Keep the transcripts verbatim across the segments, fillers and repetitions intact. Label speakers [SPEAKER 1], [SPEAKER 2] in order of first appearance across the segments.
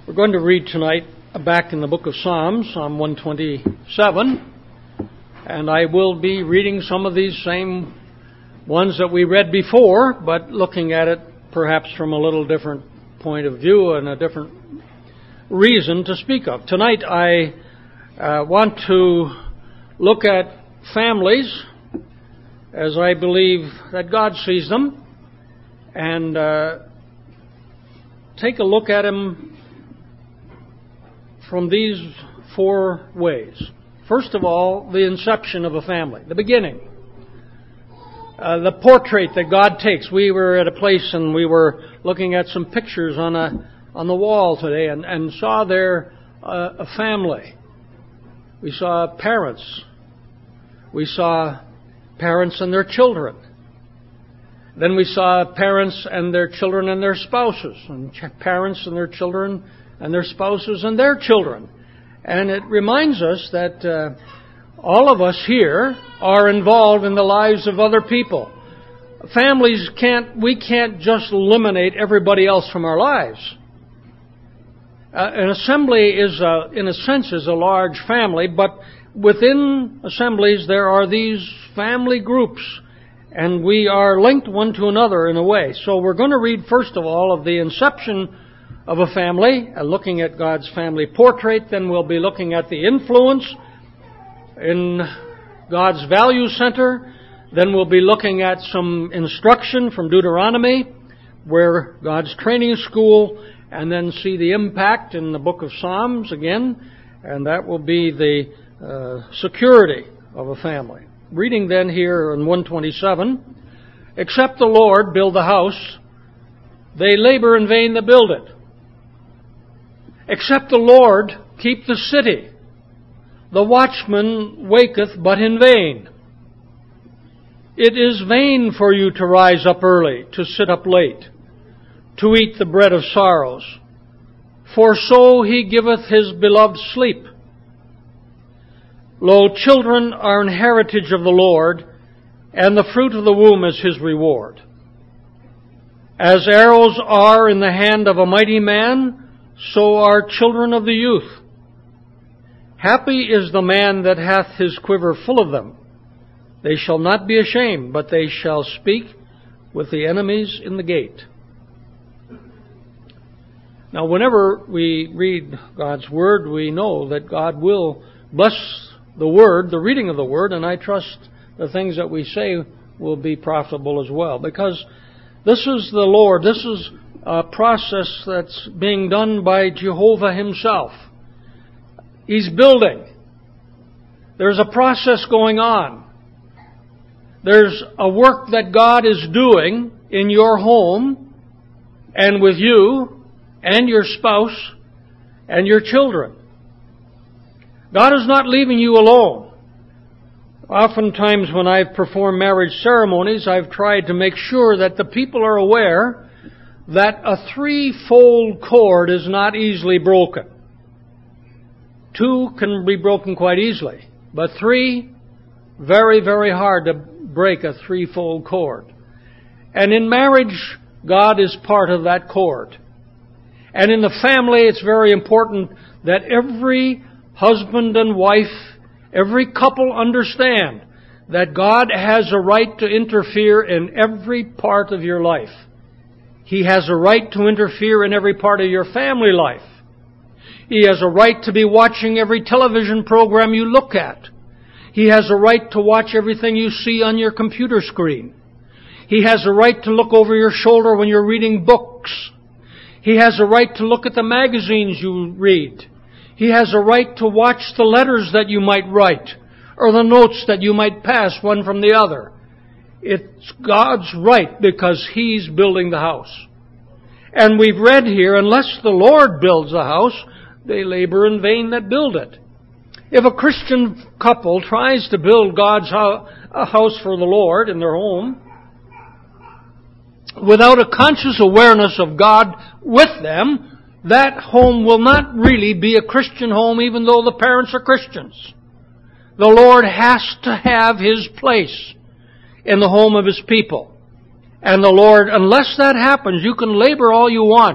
[SPEAKER 1] We're going to read tonight back in the book of Psalms, Psalm one twenty-seven, and I will be reading some of these same ones that we read before, but looking at it perhaps from a little different point of view and a different reason to speak of. Tonight I uh, want to look at families as I believe that God sees them, and uh, take a look at them from these four ways. First of all, the inception of a family, the beginning. Uh, the portrait that God takes. We were at a place and we were looking at some pictures on a on the wall today and, and saw there uh, a family. We saw parents. We saw parents and their children. Then we saw parents and their children and their spouses, and ch- parents and their children and their spouses and their children. And it reminds us that uh, all of us here are involved in the lives of other people. Families can't, we can't just eliminate everybody else from our lives. Uh, an assembly is, a, in a sense, is a large family, but within assemblies there are these family groups, and we are linked one to another in a way. So we're going to read, first of all, of the inception of a family, uh, looking at God's family portrait. Then we'll be looking at the influence in God's value center. Then we'll be looking at some instruction from Deuteronomy, where God's training school, and then see the impact in the book of Psalms again, and that will be the uh, security of a family. Reading then here in one twenty-seven, except the Lord build the house, they labor in vain that build it. Except the Lord keep the city, the watchman waketh but in vain. It is vain for you to rise up early, to sit up late, to eat the bread of sorrows. For so he giveth his beloved sleep. Lo, children are an heritage of the Lord, and the fruit of the womb is his reward. As arrows are in the hand of a mighty man, so are children of the youth. Happy is the man that hath his quiver full of them. They shall not be ashamed, but they shall speak with the enemies in the gate. Now, whenever we read God's Word, we know that God will bless the Word, the reading of the Word, and I trust the things that we say will be profitable as well. Because this is the Lord, this is a process that's being done by Jehovah himself. He's building. There's a process going on. There's a work that God is doing in your home and with you and your spouse and your children. God is not leaving you alone. Oftentimes when I've performed marriage ceremonies, I've tried to make sure that the people are aware that a threefold cord is not easily broken. Two can be broken quite easily, but three, very, very hard to break a threefold cord. And in marriage, God is part of that cord. And in the family, it's very important that every husband and wife, every couple understand that God has a right to interfere in every part of your life. He has a right to interfere in every part of your family life. He has a right to be watching every television program you look at. He has a right to watch everything you see on your computer screen. He has a right to look over your shoulder when you're reading books. He has a right to look at the magazines you read. He has a right to watch the letters that you might write or the notes that you might pass one from the other. It's God's right because He's building the house. And we've read here, unless the Lord builds the house, they labor in vain that build it. If a Christian couple tries to build God's ho- a house for the Lord in their home, without a conscious awareness of God with them, that home will not really be a Christian home, even though the parents are Christians. The Lord has to have His place in the home of His people. And the Lord, unless that happens, you can labor all you want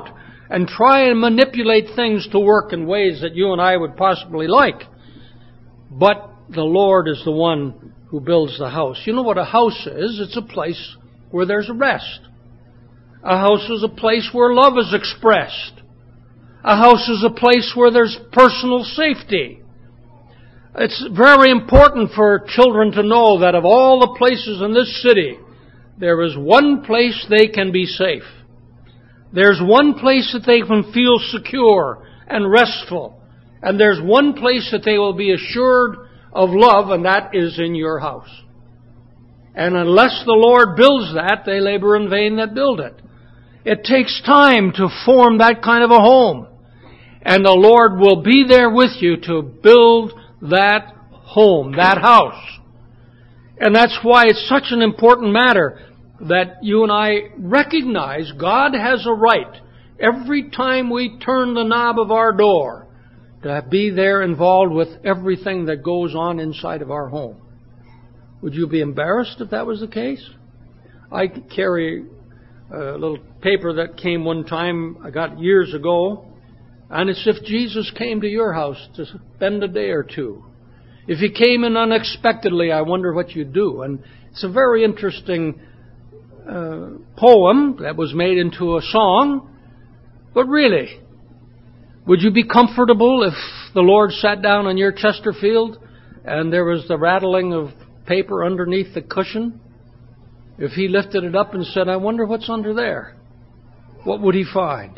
[SPEAKER 1] and try and manipulate things to work in ways that you and I would possibly like. But the Lord is the one who builds the house. You know what a house is? It's a place where there's rest. A house is a place where love is expressed. A house is a place where there's personal safety. It's very important for children to know that of all the places in this city, there is one place they can be safe. There's one place that they can feel secure and restful. And there's one place that they will be assured of love, and that is in your house. And unless the Lord builds that, they labor in vain that build it. It takes time to form that kind of a home. And the Lord will be there with you to build that home, that house. And that's why it's such an important matter that you and I recognize God has a right every time we turn the knob of our door to be there involved with everything that goes on inside of our home. Would you be embarrassed if that was the case? I carry a little paper that came one time, I got years ago, and it's if Jesus came to your house to spend a day or two. If He came in unexpectedly, I wonder what you'd do. And it's a very interesting uh, poem that was made into a song. But really, would you be comfortable if the Lord sat down on your Chesterfield and there was the rattling of paper underneath the cushion? If He lifted it up and said, I wonder what's under there, what would He find?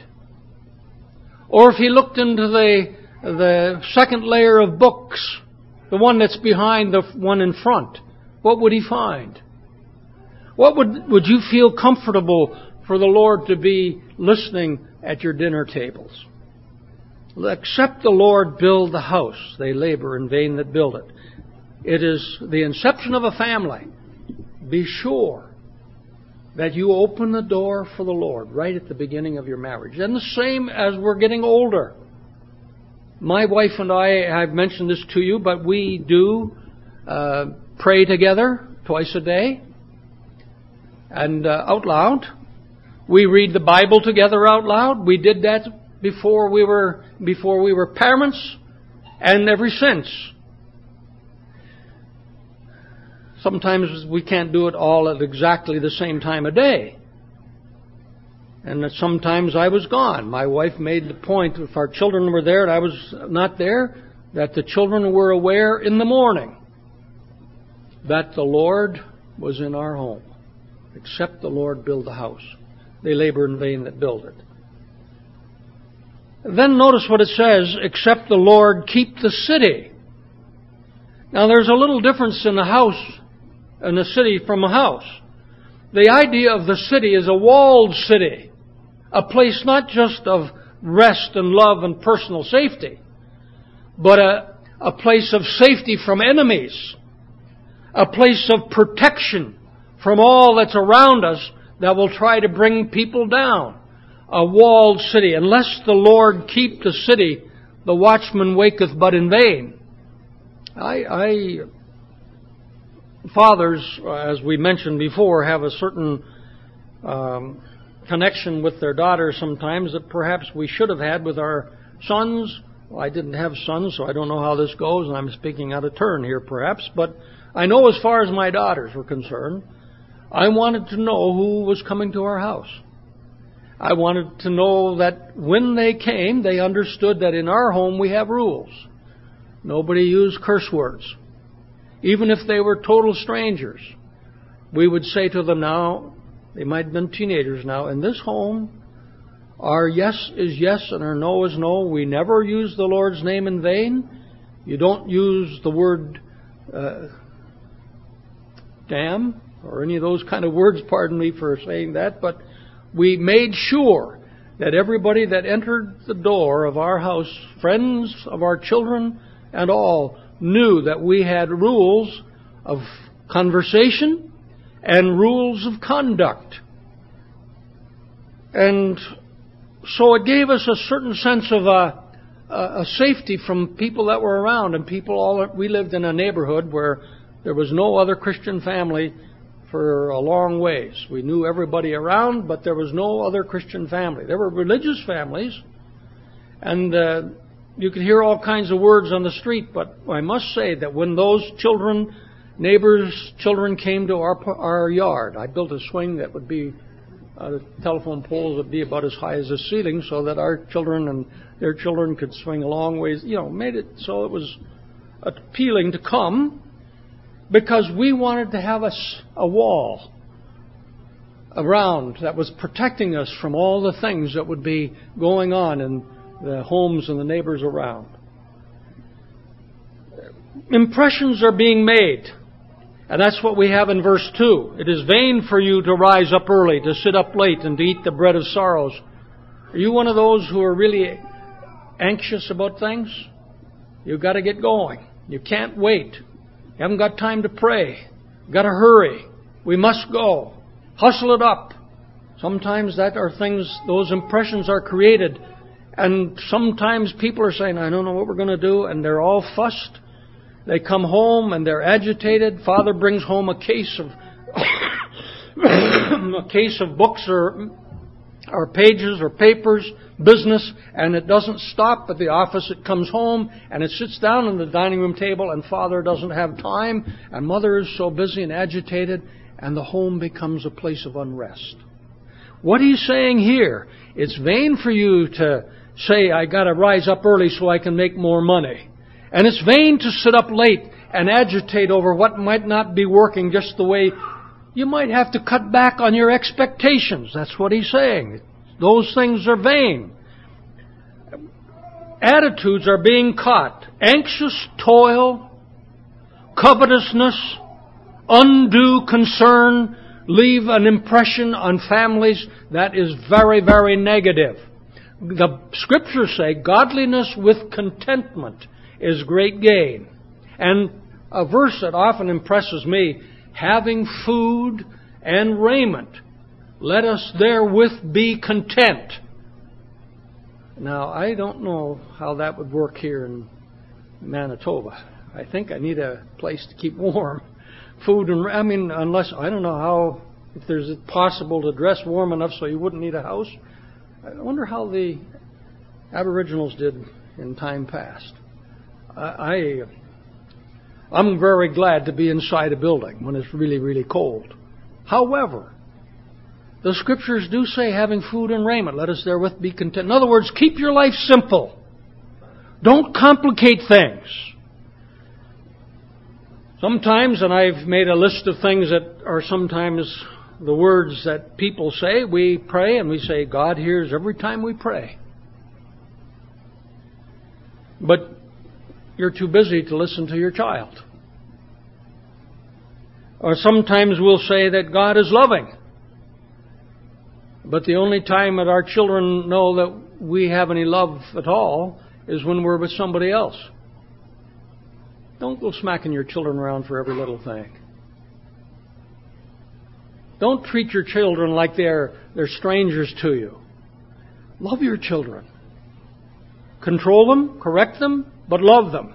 [SPEAKER 1] Or if He looked into the, the second layer of books, the one that's behind the one in front, what would He find? What would, would you feel comfortable for the Lord to be listening at your dinner tables? Except the Lord build the house, they labor in vain that build it. It is the inception of a family. Be sure that you open the door for the Lord right at the beginning of your marriage. And the same as we're getting older. My wife and I, I've mentioned this to you, but we do uh, pray together twice a day and uh, out loud. We read the Bible together out loud. We did that before we were before we were parents, and ever since. Sometimes we can't do it all at exactly the same time of day. And that sometimes I was gone. My wife made the point, if our children were there and I was not there, that the children were aware in the morning that the Lord was in our home. Except the Lord build the house, they labor in vain that build it. Then notice what it says, except the Lord keep the city. Now there's a little difference in the house and the city from a house. The idea of the city is a walled city, a place not just of rest and love and personal safety, but a, a place of safety from enemies, a place of protection from all that's around us that will try to bring people down. A walled city. Unless the Lord keep the city, the watchman waketh but in vain. I, I fathers, as we mentioned before, have a certain um, connection with their daughters sometimes that perhaps we should have had with our sons. Well, I didn't have sons, so I don't know how this goes, and I'm speaking out of turn here perhaps, but I know as far as my daughters were concerned, I wanted to know who was coming to our house. I wanted to know that when they came, they understood that in our home we have rules. Nobody used curse words. Even if they were total strangers, we would say to them now, they might have been teenagers now, in this home, our yes is yes and our no is no. We never use the Lord's name in vain. You don't use the word uh, damn or any of those kind of words, pardon me for saying that, but we made sure that everybody that entered the door of our house, friends of our children and all, knew that we had rules of conversation and rules of conduct. And so it gave us a certain sense of a, a safety from people that were around. And people all, we lived in a neighborhood where there was no other Christian family for a long ways. We knew everybody around, but there was no other Christian family. There were religious families, and uh, you could hear all kinds of words on the street, but I must say that when those children, neighbors' children came to our our yard, I built a swing that would be, uh, the telephone poles would be about as high as the ceiling so that our children and their children could swing a long ways, you know, made it so it was appealing to come, because we wanted to have a, a wall around that was protecting us from all the things that would be going on in the homes and the neighbors around. Impressions are being made. And that's what we have in verse two. It is vain for you to rise up early, to sit up late, and to eat the bread of sorrows. Are you one of those who are really anxious about things? You've got to get going. You can't wait. You haven't got time to pray. You've got to hurry. We must go. Hustle it up. Sometimes that are things, those impressions are created. And sometimes people are saying, I don't know what we're going to do, and they're all fussed. They come home and they're agitated. Father brings home a case of a case of books or or pages or papers, business, and it doesn't stop at the office. It comes home and it sits down on the dining room table, and Father doesn't have time, and Mother is so busy and agitated, and the home becomes a place of unrest. What he's saying here, it's vain for you to say, I got to rise up early so I can make more money. And it's vain to sit up late and agitate over what might not be working just the way you might have to cut back on your expectations. That's what he's saying. Those things are vain. Attitudes are being caught. Anxious toil, covetousness, undue concern leave an impression on families that is very, very negative. The Scriptures say godliness with contentment is great gain. And a verse that often impresses me, having food and raiment, let us therewith be content. Now, I don't know how that would work here in Manitoba. I think I need a place to keep warm. Food and, I mean, unless, I don't know how, if there's possible to dress warm enough so you wouldn't need a house. I wonder how the Aboriginals did in time past. I, I'm very glad to be inside a building when it's really, really cold. However, the Scriptures do say having food and raiment, let us therewith be content. In other words, keep your life simple. Don't complicate things. Sometimes, and I've made a list of things that are sometimes the words that people say, we pray and we say, God hears every time we pray. But you're too busy to listen to your child. Or sometimes we'll say that God is loving. But the only time that our children know that we have any love at all is when we're with somebody else. Don't go smacking your children around for every little thing. Don't treat your children like they're, they're strangers to you. Love your children. Control them, correct them, but love them.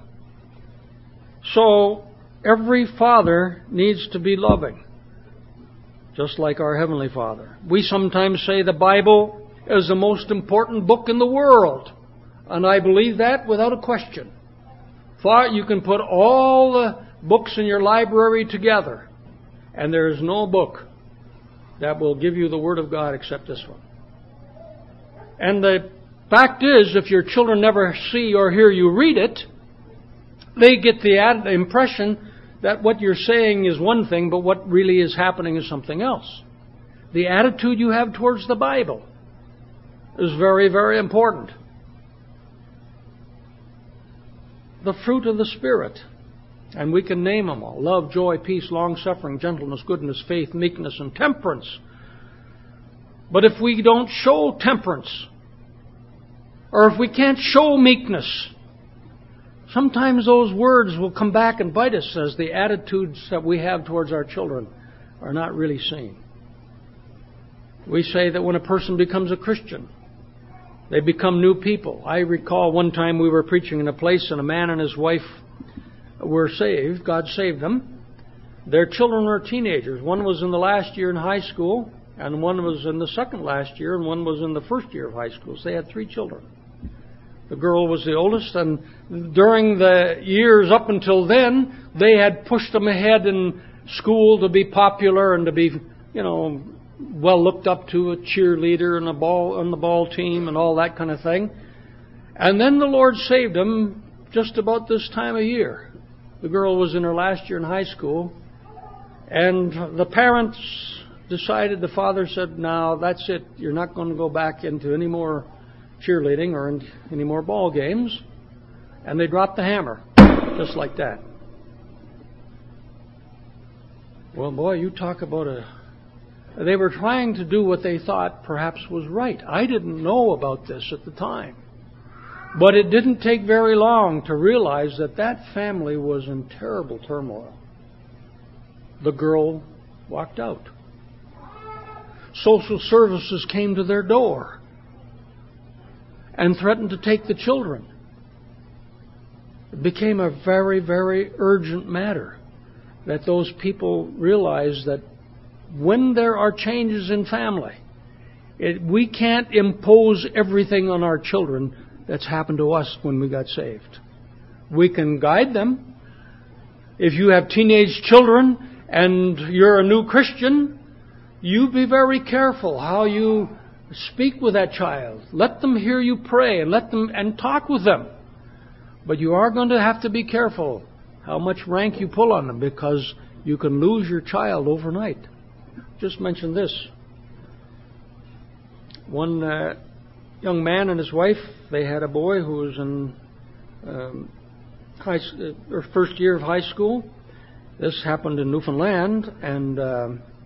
[SPEAKER 1] So, every father needs to be loving, just like our Heavenly Father. We sometimes say the Bible is the most important book in the world, and I believe that without a question. You can put all the books in your library together, and there is no book that will give you the Word of God except this one. And the fact is, if your children never see or hear you read it, they get the ad- impression that what you're saying is one thing, but what really is happening is something else. The attitude you have towards the Bible is very, very important. The fruit of the Spirit, and we can name them all: love, joy, peace, long-suffering, gentleness, goodness, faith, meekness, and temperance. But if we don't show temperance, or if we can't show meekness, sometimes those words will come back and bite us as the attitudes that we have towards our children are not really seen. We say that when a person becomes a Christian, they become new people. I recall one time we were preaching in a place and a man and his wife were saved. God saved them. Their children are teenagers. One was in the last year in high school, and one was in the second last year, and one was in the first year of high school. So they had three children. The girl was the oldest, and during the years up until then, they had pushed them ahead in school to be popular and to be, you know, well looked up to, a cheerleader and a ball on the ball team and all that kind of thing. And then the Lord saved them just about this time of year. The girl was in her last year in high school, and the parents decided, the father said, "Now that's it. You're not going to go back into any more cheerleading or any more ball games." And they dropped the hammer, just like that. Well, boy, you talk about a... They were trying to do what they thought perhaps was right. I didn't know about this at the time. But it didn't take very long to realize that that family was in terrible turmoil. The girl walked out. Social services came to their door and threatened to take the children. It became a very, very urgent matter that those people realized that when there are changes in family, it, we can't impose everything on our children that's happened to us when we got saved. We can guide them. If you have teenage children and you're a new Christian, you be very careful how you speak with that child. Let them hear you pray and let them and talk with them. But you are going to have to be careful how much rank you pull on them, because you can lose your child overnight. Just mention this. One uh, young man and his wife, they had a boy who was in um, high, uh, or first year of high school. This happened in Newfoundland, and uh,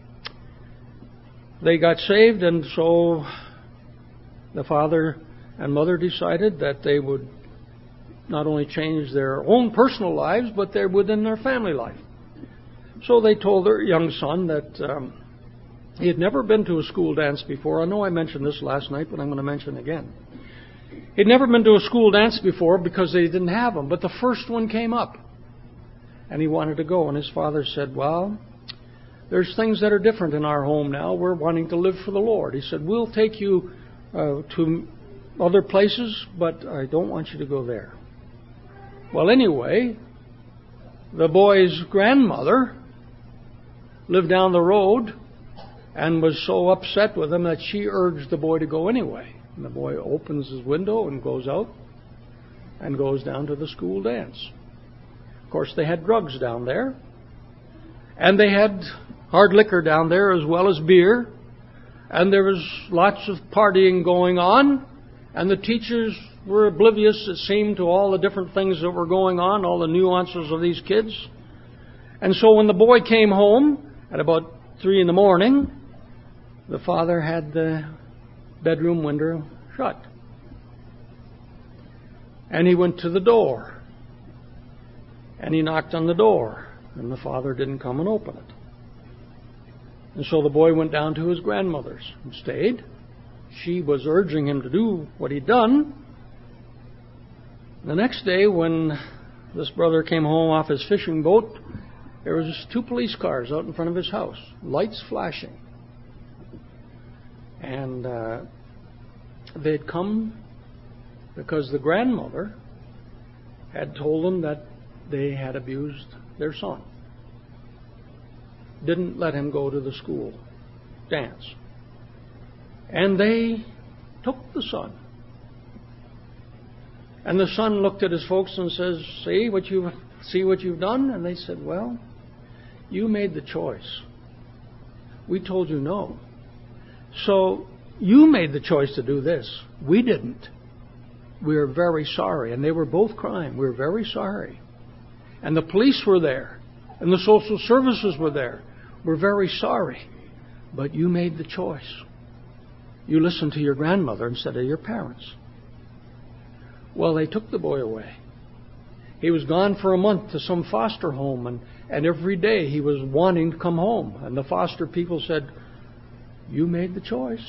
[SPEAKER 1] they got saved, and so the father and mother decided that they would not only change their own personal lives, but they're within their family life. So they told their young son that um, he had never been to a school dance before. I know I mentioned this last night, but I'm going to mention it again. He'd never been to a school dance before because they didn't have them, but the first one came up, and he wanted to go. And his father said, "Well, there's things that are different in our home now. We're wanting to live for the Lord." He said, "We'll take you uh, to other places, but I don't want you to go there." Well, anyway, the boy's grandmother lived down the road and was so upset with him that she urged the boy to go anyway. And the boy opens his window and goes out and goes down to the school dance. Of course, they had drugs down there, and they had hard liquor down there as well as beer, and there was lots of partying going on, and the teachers were oblivious, it seemed, to all the different things that were going on, all the nuances of these kids. And so when the boy came home at about three in the morning, the father had the bedroom window shut. And he went to the door. And he knocked on the door. And the father didn't come and open it. And so the boy went down to his grandmother's and stayed. She was urging him to do what he'd done. The next day, when this brother came home off his fishing boat, there was two police cars out in front of his house, lights flashing. And uh, they'd come because the grandmother had told them that they had abused their son. Didn't let him go to the school dance. And they took the son. And the son looked at his folks and says, see what you've, see what you've done? And they said, "Well, you made the choice. We told you no. So you made the choice to do this. We didn't. We're very sorry." And they were both crying. We're very sorry. And the police were there. And the social services were there. We're very sorry. But you made the choice. You listened to your grandmother instead of your parents. Well, they took the boy away. He was gone for a month to some foster home, and, and every day he was wanting to come home. And the foster people said, "You made the choice."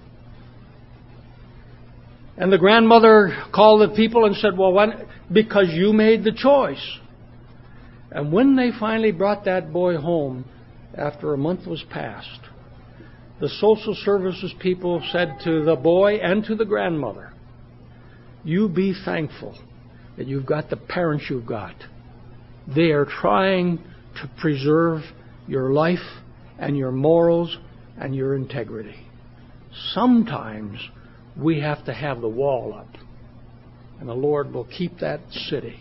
[SPEAKER 1] And the grandmother called the people and said, "Well, why? Because you made the choice." And when they finally brought that boy home, after a month was passed, the social services people said to the boy and to the grandmother, "You be thankful that you've got the parents you've got. They are trying to preserve your life and your morals and your integrity. Sometimes we have to have the wall up, and the Lord will keep that city."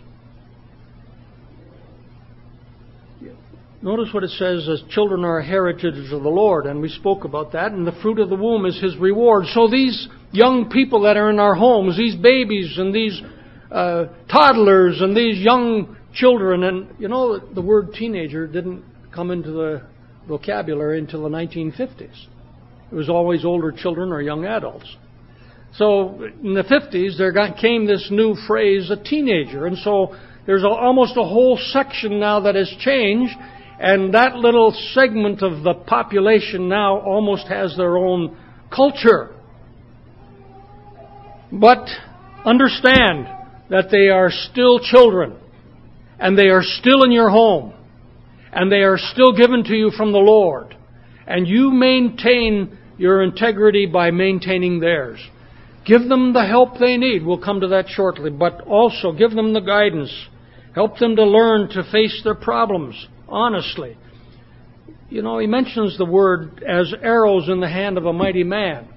[SPEAKER 1] Notice what it says, as children are a heritage of the Lord, and we spoke about that, and the fruit of the womb is His reward. So these young people that are in our homes, these babies and these uh, toddlers and these young children, and you know, the word teenager didn't come into the vocabulary until the nineteen fifties. It was always older children or young adults. So in the fifties, there got, came this new phrase, a teenager, and so there's a, almost a whole section now that has changed. And that little segment of the population now almost has their own culture. But understand that they are still children. And they are still in your home. And they are still given to you from the Lord. And you maintain your integrity by maintaining theirs. Give them the help they need. We'll come to that shortly. But also give them the guidance. Help them to learn to face their problems honestly. You know, he mentions the word as arrows in the hand of a mighty man.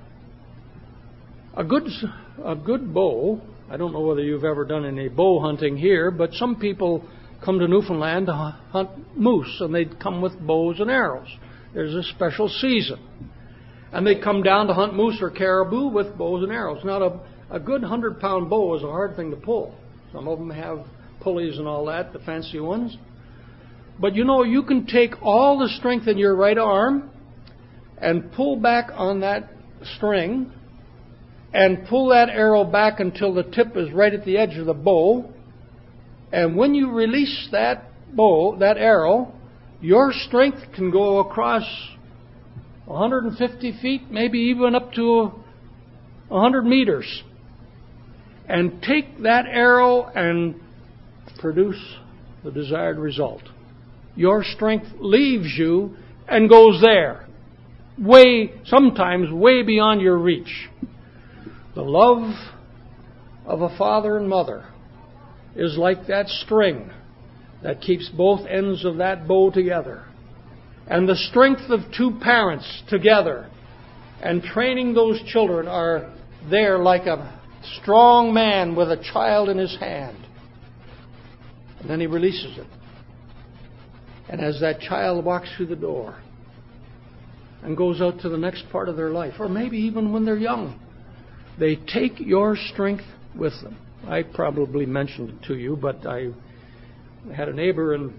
[SPEAKER 1] A good, a good bow, I don't know whether you've ever done any bow hunting here, but some people come to Newfoundland to hunt moose, and they come with bows and arrows. There's a special season. And they come down to hunt moose or caribou with bows and arrows. Now, a, a good hundred-pound bow is a hard thing to pull. Some of them have pulleys and all that, the fancy ones. But you know, you can take all the strength in your right arm and pull back on that string and pull that arrow back until the tip is right at the edge of the bow. And when you release that bow, that arrow, your strength can go across one hundred fifty feet, maybe even up to one hundred meters. And take that arrow and produce the desired result. Your strength leaves you and goes there, way, sometimes way beyond your reach. The love of a father and mother is like that string that keeps both ends of that bow together. And the strength of two parents together and training those children are there like a strong man with a child in his hand. And then he releases it. And as that child walks through the door and goes out to the next part of their life, or maybe even when they're young, they take your strength with them. I probably mentioned it to you, but I had a neighbor, and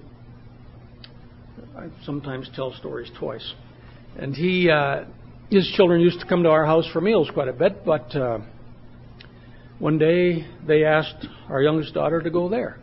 [SPEAKER 1] I sometimes tell stories twice. And he, uh, his children used to come to our house for meals quite a bit, but uh, one day they asked our youngest daughter to go there.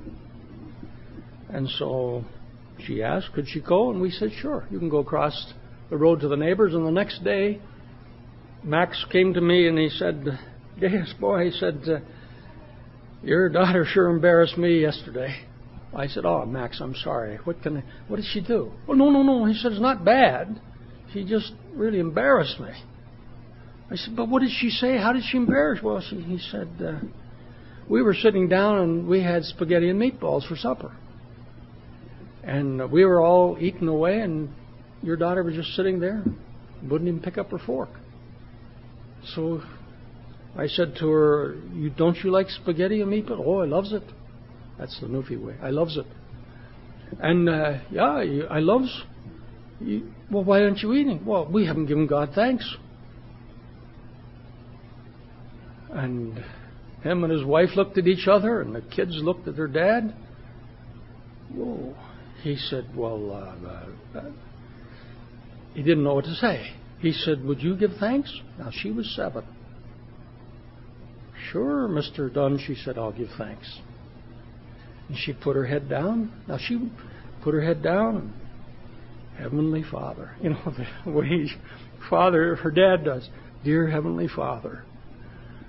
[SPEAKER 1] And so she asked, could she go? And we said, sure, you can go across the road to the neighbors. And the next day, Max came to me and he said, yes, boy, he said, uh, your daughter sure embarrassed me yesterday. I said, oh, Max, I'm sorry. What can I, what did she do? Well, no, no, no. He said, it's not bad. She just really embarrassed me. I said, but what did she say? How did she embarrass? Well, she, he said, uh, we were sitting down and we had spaghetti and meatballs for supper. And we were all eating away, and your daughter was just sitting there, wouldn't even pick up her fork. So I said to her, "You don't you like spaghetti and meatballs?" "Oh, I loves it." That's the Newfie way. I loves it. And uh, yeah, I loves. You, well, why aren't you eating? Well, we haven't given God thanks. And him and his wife looked at each other, and the kids looked at their dad. Whoa. He said, well, uh, uh, he didn't know what to say. He said, would you give thanks? Now, she was seven. Sure, Mister Dunn, she said, I'll give thanks. And she put her head down. Now, she put her head down. And, Heavenly Father, you know, the way Father, her dad does. Dear Heavenly Father,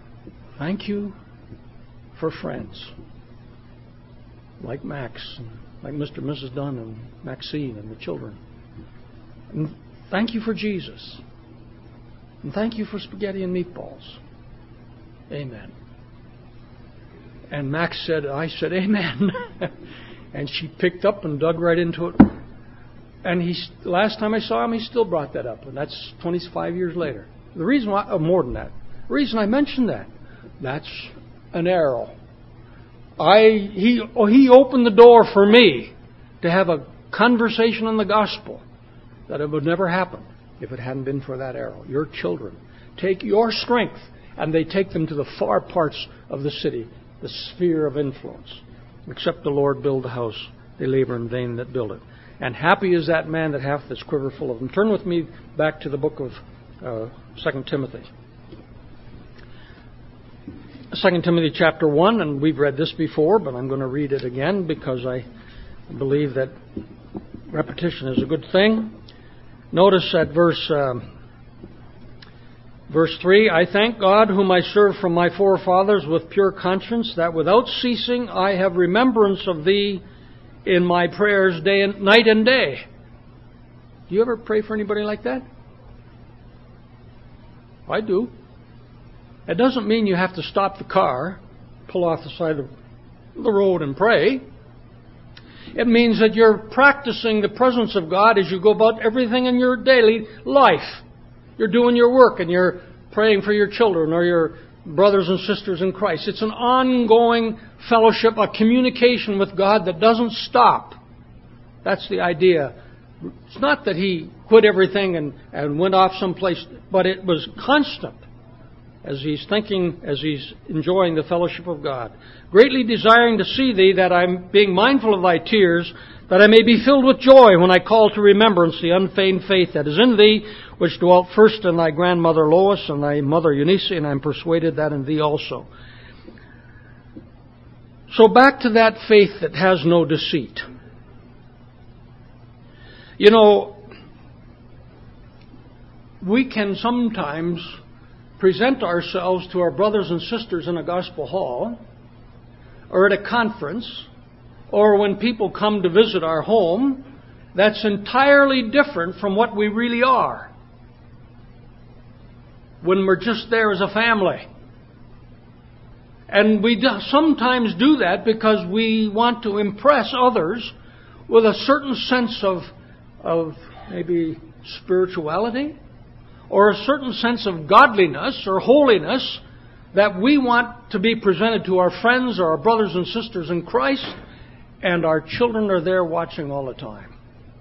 [SPEAKER 1] thank you for friends like Max and like Mister and Missus Dunn and Maxine and the children. And thank you for Jesus. And thank you for spaghetti and meatballs. Amen. And Max said, I said, amen. And she picked up and dug right into it. And he, last time I saw him, he still brought that up. And that's twenty-five years later. The reason why, oh, more than that. The reason I mentioned that, that's an arrow. I, he, oh, he opened the door for me to have a conversation on the gospel that it would never happen if it hadn't been for that arrow. Your children take your strength and they take them to the far parts of the city, the sphere of influence. Except the Lord build the house, they labor in vain that build it. And happy is that man that hath this quiver full of them. Turn with me back to the book of uh, Second Timothy. Second Timothy chapter one, and we've read this before, but I'm going to read it again because I believe that repetition is a good thing. Notice at verse uh, verse three, I thank God whom I serve from my forefathers with pure conscience, that without ceasing I have remembrance of thee in my prayers day and night and day. Do you ever pray for anybody like that? I do. It doesn't mean you have to stop the car, pull off the side of the road and pray. It means that you're practicing the presence of God as you go about everything in your daily life. You're doing your work and you're praying for your children or your brothers and sisters in Christ. It's an ongoing fellowship, a communication with God that doesn't stop. That's the idea. It's not that he quit everything and, and went off someplace, but it was constant. As he's thinking, as he's enjoying the fellowship of God. Greatly desiring to see thee, that I'm being mindful of thy tears, that I may be filled with joy when I call to remembrance the unfeigned faith that is in thee, which dwelt first in thy grandmother Lois and thy mother Eunice, and I am persuaded that in thee also. So back to that faith that has no deceit. You know, we can sometimes present ourselves to our brothers and sisters in a gospel hall, or at a conference, or when people come to visit our home, that's entirely different from what we really are when we're just there as a family. And we sometimes do that because we want to impress others with a certain sense of, of maybe spirituality, or a certain sense of godliness or holiness that we want to be presented to our friends or our brothers and sisters in Christ, and our children are there watching all the time.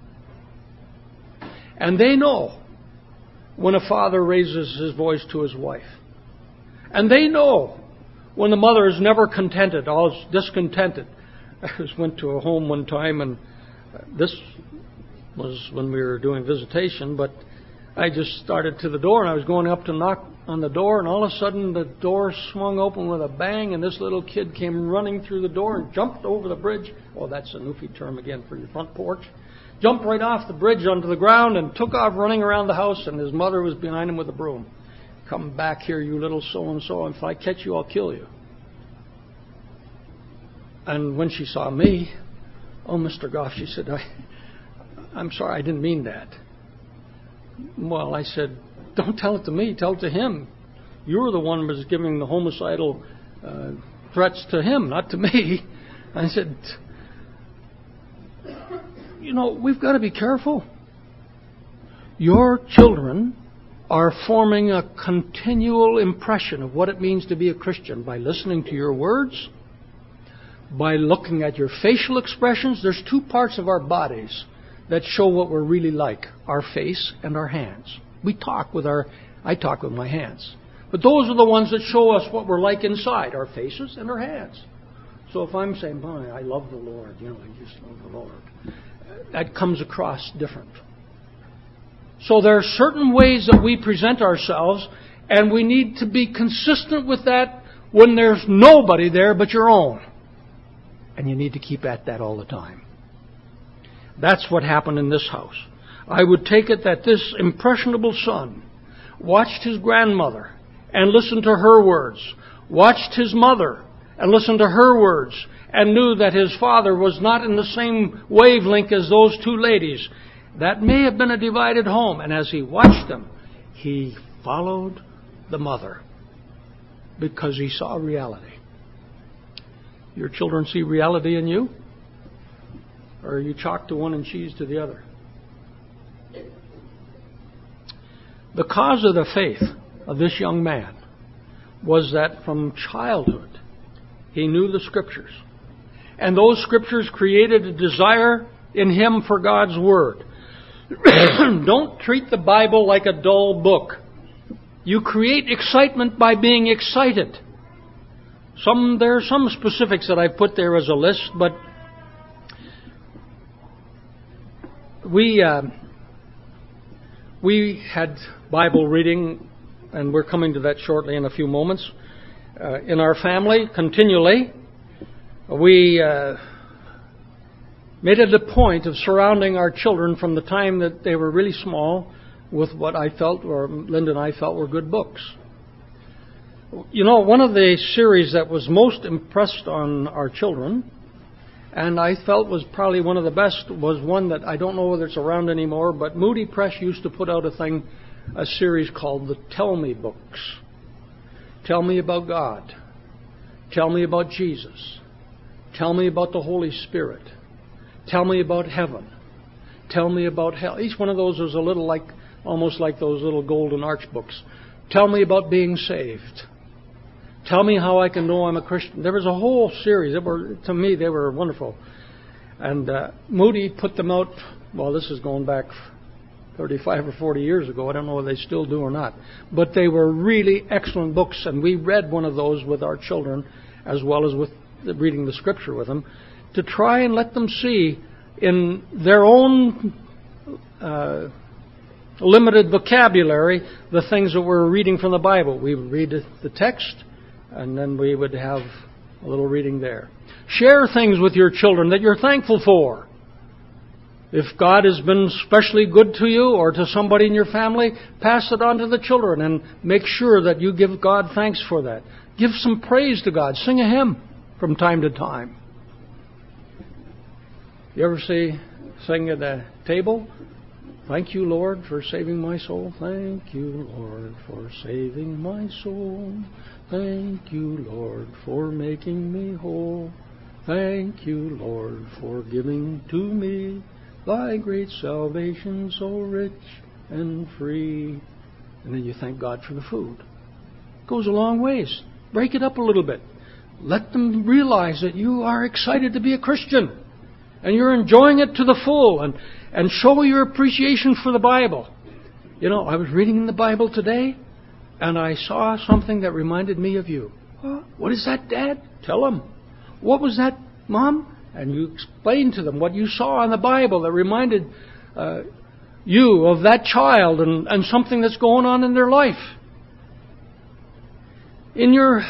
[SPEAKER 1] And they know when a father raises his voice to his wife. And they know when the mother is never contented, always discontented. I just went to a home one time, and this was when we were doing visitation, but I just started to the door, and I was going up to knock on the door, and all of a sudden the door swung open with a bang, and this little kid came running through the door and jumped over the bridge. Oh, that's a Newfie term again for your front porch. Jumped right off the bridge onto the ground and took off running around the house, and his mother was behind him with a broom. Come back here, you little so-and-so, and if I catch you, I'll kill you. And when she saw me, oh, Mister Goff, she said, I, I'm sorry, I didn't mean that. Well, I said, don't tell it to me, tell it to him. You were the one who was giving the homicidal uh, threats to him, not to me. I said, you know, we've got to be careful. Your children are forming a continual impression of what it means to be a Christian by listening to your words, by looking at your facial expressions. There's two parts of our bodies that show what we're really like, our face and our hands. We talk with our, I talk with my hands. But those are the ones that show us what we're like inside, our faces and our hands. So if I'm saying, boy, I love the Lord, you know, I just love the Lord, that comes across different. So there are certain ways that we present ourselves, and we need to be consistent with that when there's nobody there but your own. And you need to keep at that all the time. That's what happened in this house. I would take it that this impressionable son watched his grandmother and listened to her words, watched his mother and listened to her words and knew that his father was not in the same wavelength as those two ladies. That may have been a divided home. And as he watched them, he followed the mother because he saw reality. Your children see reality in you? Or are you chalk to one and cheese to the other? The cause of the faith of this young man was that from childhood he knew the Scriptures. And those Scriptures created a desire in him for God's Word. Don't treat the Bible like a dull book. You create excitement by being excited. Some there are some specifics that I put there as a list, but we uh, we had Bible reading, and we're coming to that shortly in a few moments, uh, in our family continually. We uh, made it a point of surrounding our children from the time that they were really small with what I felt, or Linda and I felt, were good books. You know, one of the series that was most impressed on our children, and I felt was probably one of the best, was one that I don't know whether it's around anymore, but Moody Press used to put out a thing, a series called the Tell Me books. Tell me about God. Tell me about Jesus. Tell me about the Holy Spirit. Tell me about heaven. Tell me about hell. Each one of those was a little like, almost like those little golden arch books. Tell me about being saved. Tell me how I can know I'm a Christian. There was a whole series. That were, to me, they were wonderful. And uh, Moody put them out, well, this is going back thirty-five or forty years ago. I don't know whether they still do or not. But they were really excellent books, and we read one of those with our children, as well as with reading the Scripture with them, to try and let them see in their own uh, limited vocabulary the things that we're reading from the Bible. We would read the text, and then we would have a little reading there. Share things with your children that you're thankful for. If God has been especially good to you or to somebody in your family, pass it on to the children and make sure that you give God thanks for that. Give some praise to God. Sing a hymn from time to time. You ever see, sing at a table? Thank you, Lord, for saving my soul. Thank you, Lord, for saving my soul. Thank you, Lord, for making me whole. Thank you, Lord, for giving to me Thy great salvation, so rich and free. And then you thank God for the food. It goes a long ways. Break it up a little bit. Let them realize that you are excited to be a Christian. And you're enjoying it to the full. And, and show your appreciation for the Bible. You know, I was reading in the Bible today, and I saw something that reminded me of you. Huh? What is that, Dad? Tell them. What was that, Mom? And you explain to them what you saw in the Bible that reminded uh, you of that child and, and something that's going on in their life. In your,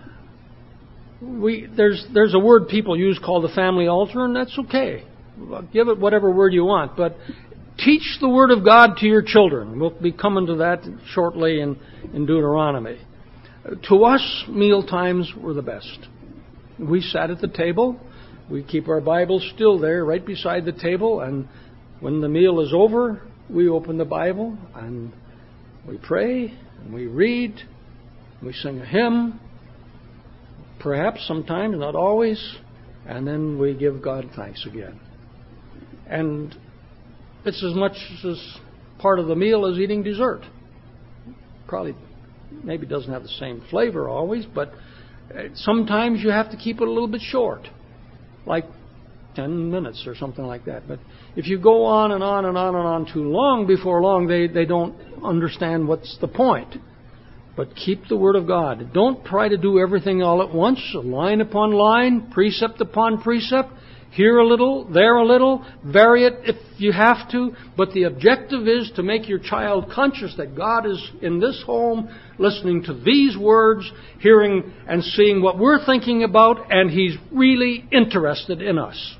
[SPEAKER 1] we there's there's a word people use called the family altar, and that's okay. Give it whatever word you want, but teach the Word of God to your children. We'll be coming to that shortly in, in Deuteronomy. To us, meal times were the best. We sat at the table. We keep our Bibles still there, right beside the table, and when the meal is over, we open the Bible and we pray and we read, and we sing a hymn, perhaps sometimes, not always, and then we give God thanks again. And it's as much as part of the meal as eating dessert. Probably, maybe doesn't have the same flavor always, but sometimes you have to keep it a little bit short. Like ten minutes or something like that. But if you go on and on and on and on too long, before long they, they don't understand what's the point. But keep the Word of God. Don't try to do everything all at once, line upon line, precept upon precept. Here a little, there a little, vary it if you have to. But the objective is to make your child conscious that God is in this home, listening to these words, hearing and seeing what we're thinking about, and He's really interested in us.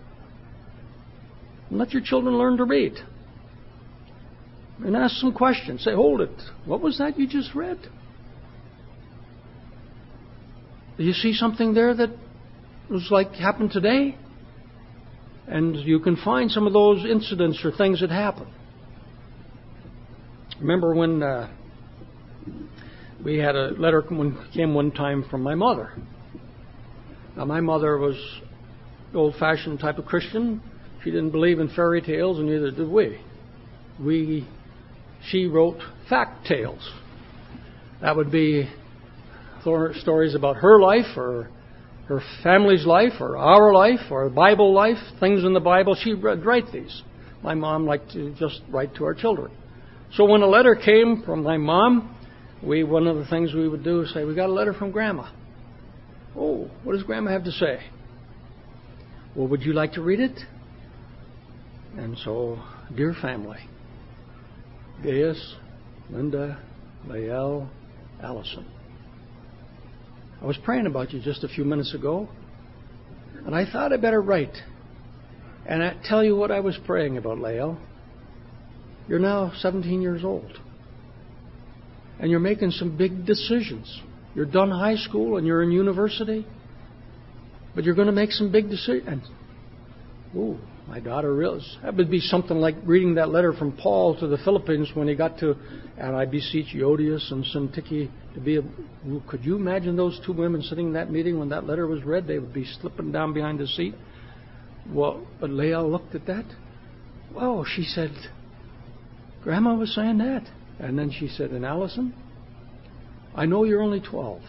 [SPEAKER 1] And let your children learn to read. And ask some questions. Say, hold it. What was that you just read? Do you see something there that was like happened today? And you can find some of those incidents or things that happen. Remember when uh, we had a letter came one time from my mother. Now, my mother was the old-fashioned type of Christian. She didn't believe in fairy tales, and neither did we. We, she wrote fact tales. That would be stories about her life, or her family's life, or our life, or Bible life, things in the Bible. She would write these. My mom liked to just write to our children. So when a letter came from my mom, we one of the things we would do is say, "We got a letter from Grandma." "Oh, what does Grandma have to say?" "Well, would you like to read it?" And so, dear family, Gaius, Linda, Lael, Allison, I was praying about you just a few minutes ago, and I thought I better write. And I tell you what I was praying about, Lael. You're now seventeen years old, and you're making some big decisions. You're done high school and you're in university, but you're going to make some big decisions. Ooh, my daughter realized that would be something like reading that letter from Paul to the Philippines when he got to, and I beseech Euodias and Syntyche to be a. Could you imagine those two women sitting in that meeting when that letter was read? They would be slipping down behind the seat. Well, but Leah looked at that. Whoa, she said, Grandma was saying that. And then she said, and Allison, I know you're only twelve.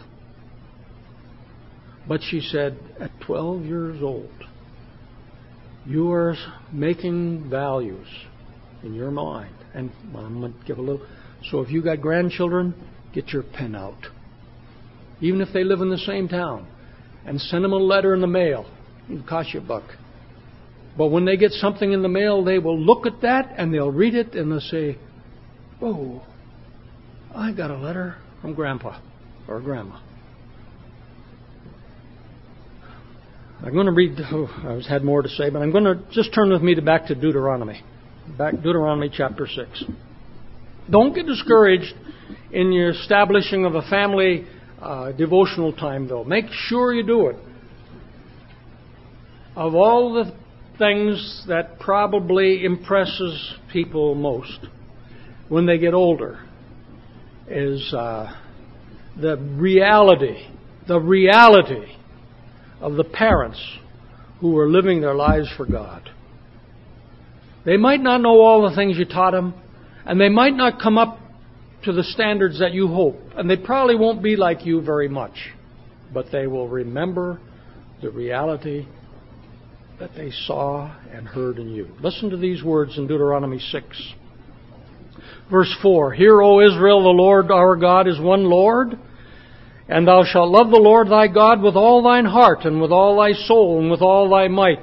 [SPEAKER 1] But she said, at twelve years old, you are making values in your mind. And Mom would give a little. So if you got grandchildren, get your pen out. Even if they live in the same town. And send them a letter in the mail. It'll cost you a buck. But when they get something in the mail, they will look at that and they'll read it and they'll say, oh, I got a letter from Grandpa or Grandma. I'm going to read, oh, I had more to say, but I'm going to just turn with me to back to Deuteronomy. Back Deuteronomy chapter six. Don't get discouraged in your establishing of a family uh, devotional time, though. Make sure you do it. Of all the things that probably impresses people most when they get older is uh, the reality, the reality of the parents who are living their lives for God. They might not know all the things you taught them, and they might not come up to the standards that you hope, and they probably won't be like you very much, but they will remember the reality that they saw and heard in you. Listen to these words in Deuteronomy six. Verse four, Hear, O Israel, the Lord our God is one Lord, and thou shalt love the Lord thy God with all thine heart, and with all thy soul, and with all thy might.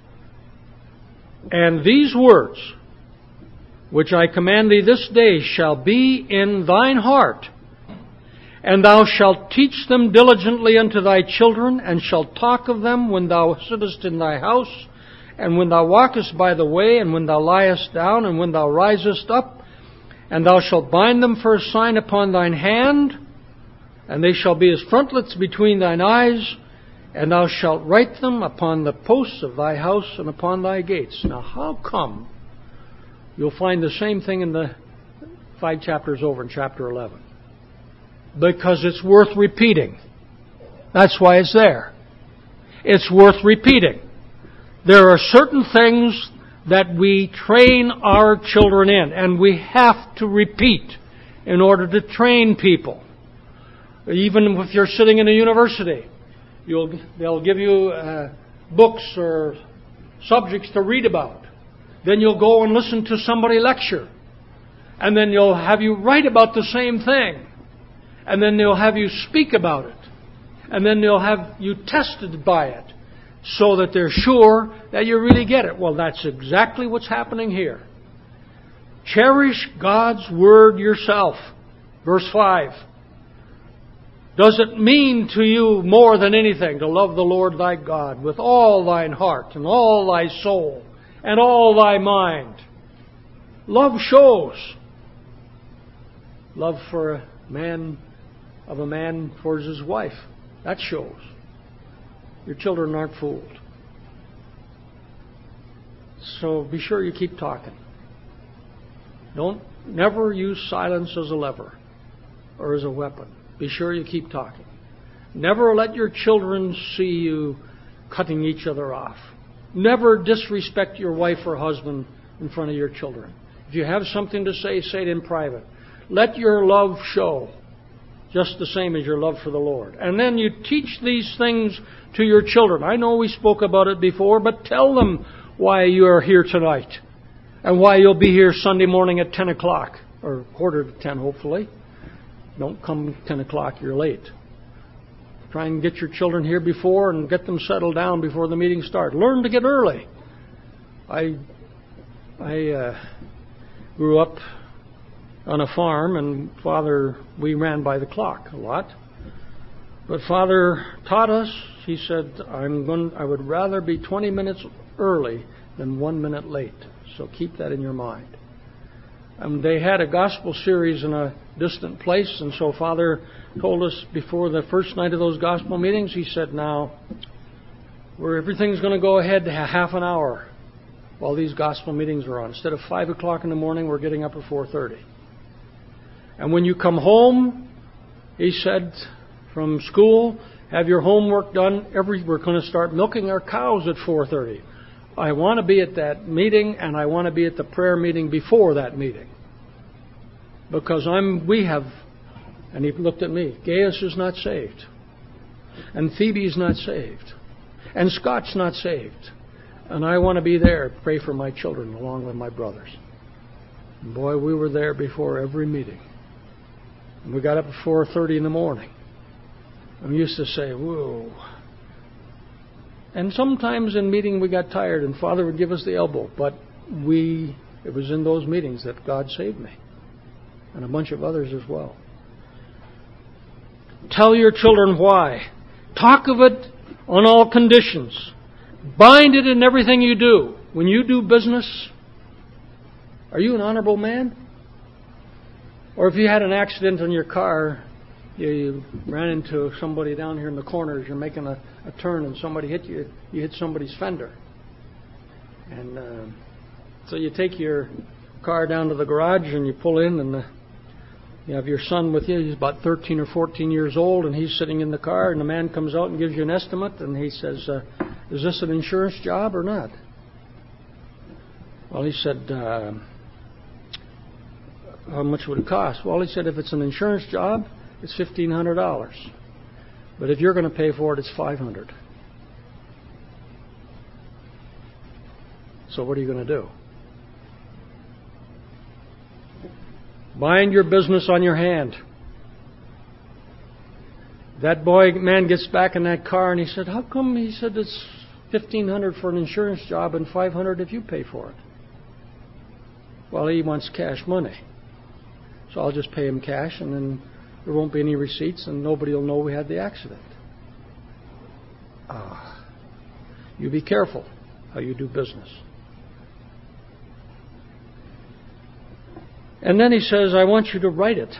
[SPEAKER 1] And these words, which I command thee this day, shall be in thine heart, and thou shalt teach them diligently unto thy children, and shalt talk of them when thou sittest in thy house, and when thou walkest by the way, and when thou liest down, and when thou risest up. And thou shalt bind them for a sign upon thine hand, and they shall be as frontlets between thine eyes, and thou shalt write them upon the posts of thy house and upon thy gates. Now, how come you'll find the same thing in the five chapters over in chapter eleven? Because it's worth repeating. That's why it's there. It's worth repeating. There are certain things that we train our children in, and we have to repeat in order to train people. Even if you're sitting in a university, you'll, they'll give you uh, books or subjects to read about. Then you'll go and listen to somebody lecture. And then you'll have you write about the same thing. And then they'll have you speak about it. And then they'll have you tested by it, so that they're sure that you really get it. Well, that's exactly what's happening here. Cherish God's Word yourself. Verse five. Does it mean to you more than anything to love the Lord thy God with all thine heart and all thy soul and all thy mind? Love shows. Love for a man, of a man towards his wife. That shows. Your children aren't fooled. So be sure you keep talking. Don't never use silence as a lever or as a weapon. Be sure you keep talking. Never let your children see you cutting each other off. Never disrespect your wife or husband in front of your children. If you have something to say, say it in private. Let your love show, just the same as your love for the Lord. And then you teach these things to your children. I know we spoke about it before, but tell them why you are here tonight and why you'll be here Sunday morning at ten o'clock, or quarter to ten, hopefully. Don't come ten o'clock, you're late. Try and get your children here before and get them settled down before the meeting starts. Learn to get early. I I uh, grew up on a farm, and Father, we ran by the clock a lot. But Father taught us, he said, I'm going, I would rather be twenty minutes early than one minute late. So keep that in your mind. And they had a gospel series in a distant place, and so Father told us before the first night of those gospel meetings, he said, now, where everything's going to go ahead to half an hour while these gospel meetings are on. Instead of five o'clock in the morning, we're getting up at four thirty. And when you come home, he said, from school, have your homework done. Every, we're going to start milking our cows at four thirty. I want to be at that meeting, and I want to be at the prayer meeting before that meeting. Because I'm, we have, and he looked at me, Gaius is not saved. And Phoebe's not saved. And Scott's not saved. And I want to be there, pray for my children along with my brothers. And boy, we were there before every meeting. And we got up at four thirty in the morning. And we used to say, whoa. And sometimes in meeting we got tired, and Father would give us the elbow. But we, it was in those meetings that God saved me. And a bunch of others as well. Tell your children why. Talk of it on all conditions. Bind it in everything you do. When you do business, are you an honorable man? Or if you had an accident in your car, you, you ran into somebody down here in the corner as you're making a, a turn and somebody hit you, you hit somebody's fender. And uh, so you take your car down to the garage and you pull in, and the, you have your son with you. He's about thirteen or fourteen years old, and he's sitting in the car, and the man comes out and gives you an estimate, and he says, uh, is this an insurance job or not? Well, he said, uh, how much would it cost? Well, he said, if it's an insurance job, it's fifteen hundred dollars. But if you're going to pay for it, it's five hundred dollars. So what are you going to do? Bind your business on your hand. That boy, man gets back in that car and he said, how come? He said, it's fifteen hundred dollars for an insurance job and five hundred dollars if you pay for it. Well, he wants cash money. So I'll just pay him cash, and then there won't be any receipts, and nobody will know we had the accident. Ah, you be careful how you do business. And then he says, I want you to write it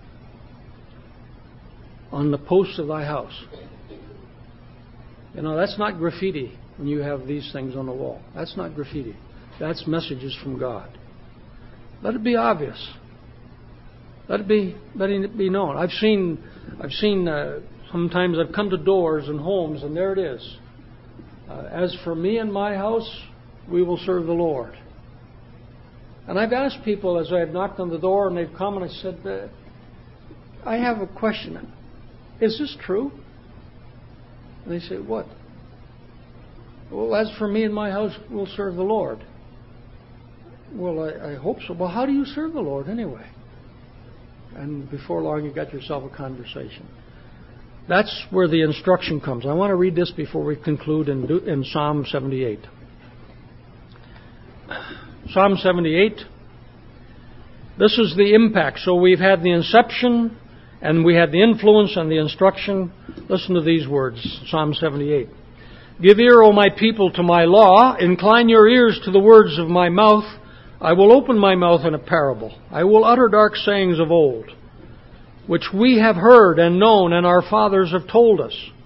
[SPEAKER 1] on the posts of thy house. You know, that's not graffiti when you have these things on the wall. That's not graffiti. That's messages from God. Let it be obvious. Let it be, let it be known. I've seen, I've seen. Uh, sometimes I've come to doors and homes, and there it is. Uh, As for me and my house, we will serve the Lord. And I've asked people as I've knocked on the door, and they've come, and I said, uh, I have a question. Is this true? And they say, what? Well, as for me and my house, we'll serve the Lord. Well, I, I hope so. Well, how do you serve the Lord anyway? And before long, you got yourself a conversation. That's where the instruction comes. I want to read this before we conclude in, in Psalm seventy-eight. Psalm seventy-eight. This is the impact. So we've had the inception, and we had the influence and the instruction. Listen to these words, Psalm seventy-eight. Give ear, O my people, to my law. Incline your ears to the words of my mouth. I will open my mouth in a parable. I will utter dark sayings of old, which we have heard and known, and our fathers have told us,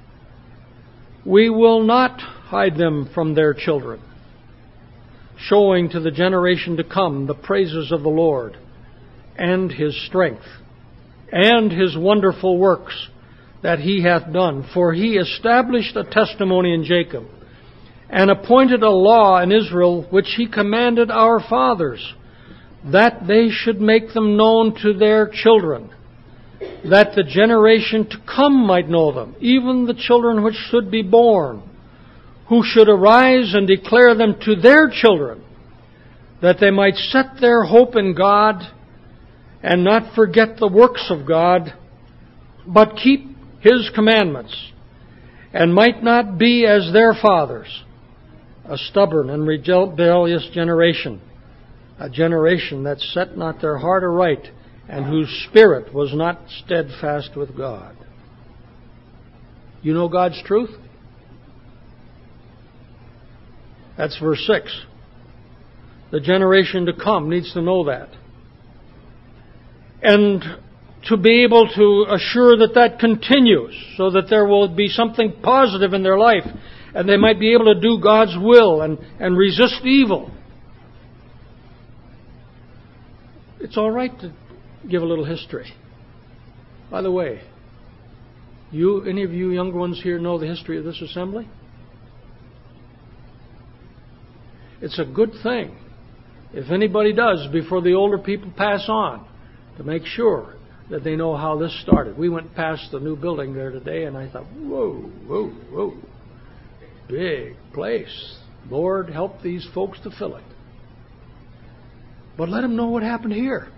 [SPEAKER 1] We will not hide them from their children, showing to the generation to come the praises of the Lord and His strength and His wonderful works that He hath done. For He established a testimony in Jacob and appointed a law in Israel, which He commanded our fathers, that they should make them known to their children, that the generation to come might know them, even the children which should be born, who should arise and declare them to their children, that they might set their hope in God and not forget the works of God, but keep His commandments, and might not be as their fathers, a stubborn and rebellious generation, a generation that set not their heart aright, and whose spirit was not steadfast with God. You know God's truth? That's verse six. The generation to come needs to know that. And to be able to assure that that continues, so that there will be something positive in their life, and they might be able to do God's will and, and resist evil. It's all right to give a little history. By the way, you, any of you younger ones here know the history of this assembly? It's a good thing, if anybody does, before the older people pass on, to make sure that they know how this started. We went past the new building there today, and I thought, whoa, whoa, whoa. Big place. Lord, help these folks to fill it. But let them know what happened here.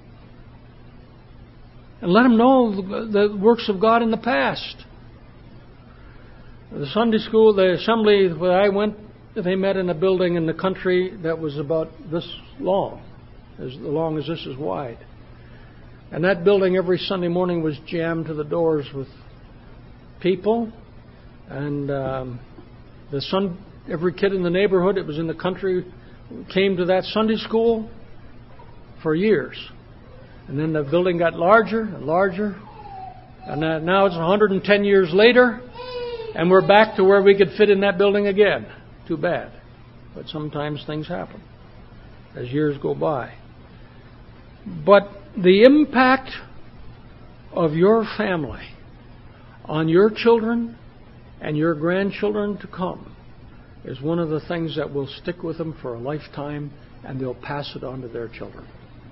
[SPEAKER 1] And let them know the works of God in the past. The Sunday school, the assembly where I went, they met in a building in the country that was about this long, as long as this is wide. And that building every Sunday morning was jammed to the doors with people. And um, the sun, every kid in the neighborhood, it was in the country, came to that Sunday school for years. And then the building got larger and larger. And now it's one hundred ten years later, and we're back to where we could fit in that building again. Too bad. But sometimes things happen as years go by. But the impact of your family on your children and your grandchildren to come is one of the things that will stick with them for a lifetime, and they'll pass it on to their children.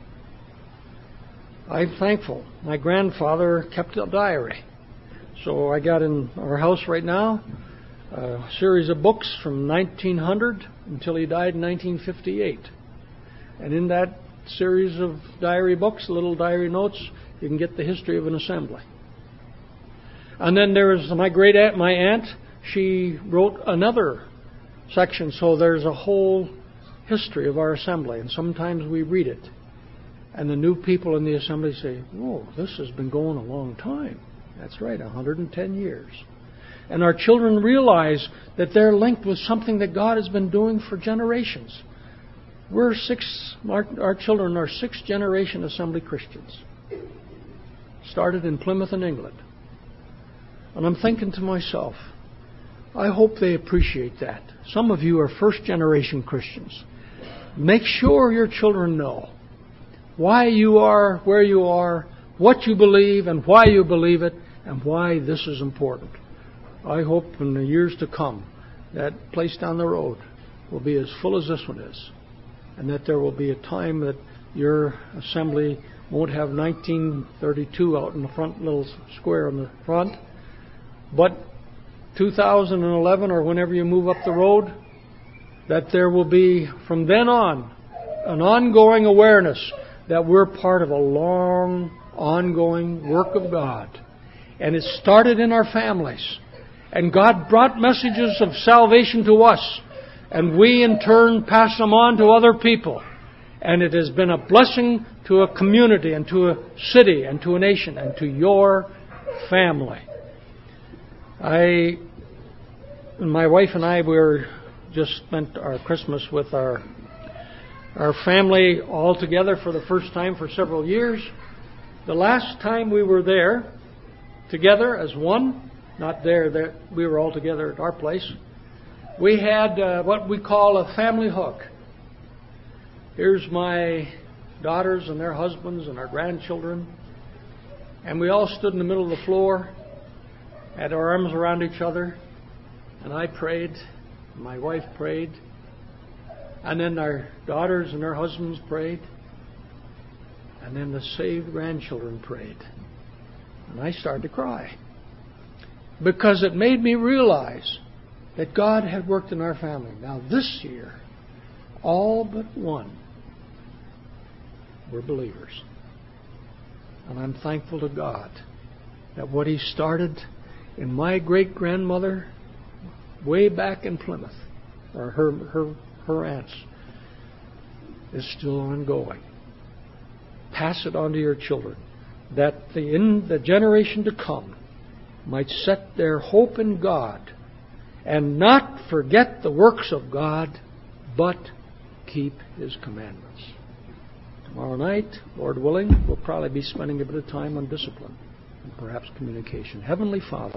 [SPEAKER 1] I'm thankful. My grandfather kept a diary. So I got in our house right now a series of books from nineteen hundred until he died in nineteen fifty-eight. And in that series of diary books, little diary notes, you can get the history of an assembly. And then there's my great aunt, my aunt, she wrote another section, so there's a whole history of our assembly, and sometimes we read it. And the new people in the assembly say, whoa, this has been going a long time. That's right, one hundred ten years. And our children realize that they're linked with something that God has been doing for generations. We're six, our, our children are sixth generation Assembly Christians. Started in Plymouth in England. And I'm thinking to myself, I hope they appreciate that. Some of you are first generation Christians. Make sure your children know why you are where you are, what you believe and why you believe it, and why this is important. I hope in the years to come that place down the road will be as full as this one is, and that there will be a time that your assembly won't have nineteen thirty-two out in the front, little square in the front, but two thousand eleven or whenever you move up the road, that there will be from then on an ongoing awareness that we're part of a long, ongoing work of God. And it started in our families. And God brought messages of salvation to us. And we in turn pass them on to other people. And it has been a blessing to a community and to a city and to a nation and to your family. I, my wife and I, we were just spent our Christmas with our our family all together for the first time for several years. The last time we were there together as one not there. That we were all together at our place. We had uh, what we call a family hook. Here's my daughters and their husbands and our grandchildren. And we all stood in the middle of the floor, had our arms around each other, and I prayed, my wife prayed, and then our daughters and their husbands prayed, and then the saved grandchildren prayed. And I started to cry, because it made me realize that God had worked in our family. Now this year, all but one were believers. And I'm thankful to God that what He started in my great-grandmother way back in Plymouth, or her her her aunts, is still ongoing. Pass it on to your children, that the in the generation to come might set their hope in God and not forget the works of God, but keep His commandments. Tomorrow night, Lord willing, we'll probably be spending a bit of time on discipline and perhaps communication. Heavenly Father,